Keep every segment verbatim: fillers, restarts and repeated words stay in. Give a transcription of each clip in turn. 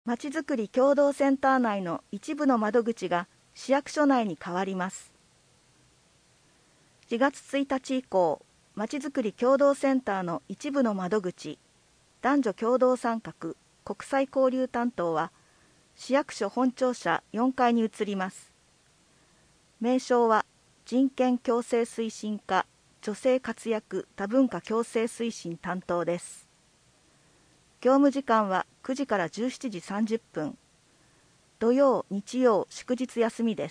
まちづくり協同センター内の一部の窓口が市役所内に変わります。しがつついたち以降、まちづくり協同センターの一部の窓口、男女共同参画国際交流担当は、市役所本庁舎よんかいに移ります。名称は、人権共生推進課女性活躍多文化共生推進担当です。業務時間はくじからじゅうしちじさんじゅっぷん、土曜、日曜、祝日休みです。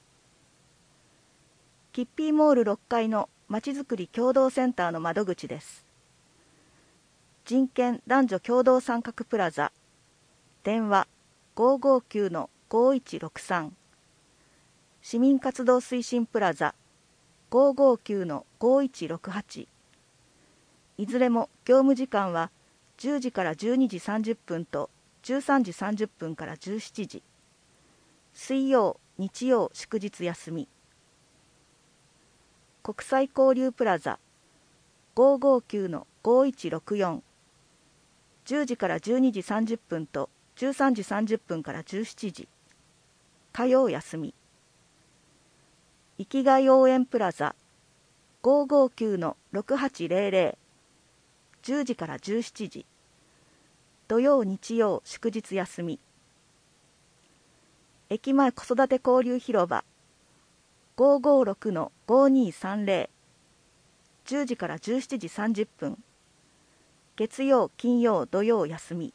キッピーモールろっかいのまちづくり協同センターの窓口です。人権男女共同参画プラザ、電話 ごーごーきゅうのごーいちろくさん、市民活動推進プラザ ごーごーきゅうのごーいちろくはち、いずれも業務時間はじゅうじからじゅうにじさんじゅっぷんとじゅうさんじさんじゅっぷんからじゅうしちじ、水曜、日曜、祝日休み。国際交流プラザ ごーごーきゅうのごーいちろくよん、じゅうじからじゅうにじさんじゅっぷんとじゅうさんじさんじゅっぷんからじゅうしちじ、火曜休み。生きがい応援プラザ ごーごーきゅうのろくはちぜろぜろ、じゅうじからじゅうしちじ、土曜日曜祝日休み。駅前子育て交流広場 ごーごーろくのごーにーさんぜろ、じゅうじからじゅうしちじさんじゅっぷん、月曜金曜土曜休み。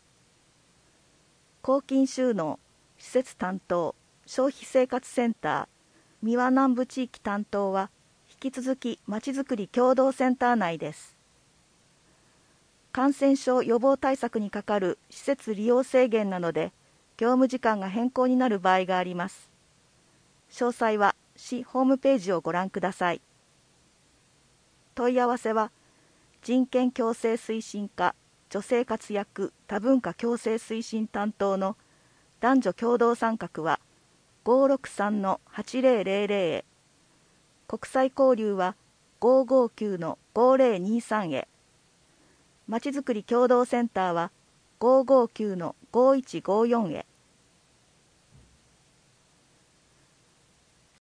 公金収納施設担当消費生活センター三輪南部地域担当は引き続きまちづくり協同センター内です。感染症予防対策にかかる施設利用制限などで業務時間が変更になる場合があります。詳細は市ホームページをご覧ください。問い合わせは人権共生推進課女性活躍多文化共生推進担当の男女共同参画はごーろくさんのはちぜろぜろぜろへ、国際交流はごーごーきゅうのごーぜろにさんへ、まちづくり協同センターはごーごーきゅうのごーいちごーよんへ。